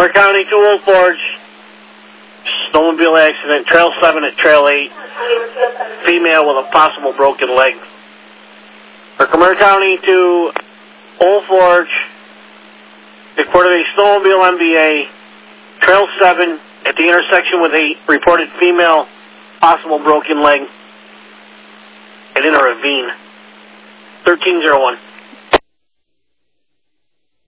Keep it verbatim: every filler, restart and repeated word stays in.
Mercer County to Old Forge, snowmobile accident, Trail seven at Trail eight, female with a possible broken leg. For Mercer County to Old Forge, reported a snowmobile M B A, Trail seven at the intersection with a reported female, possible broken leg, and in a ravine. thirteen oh one.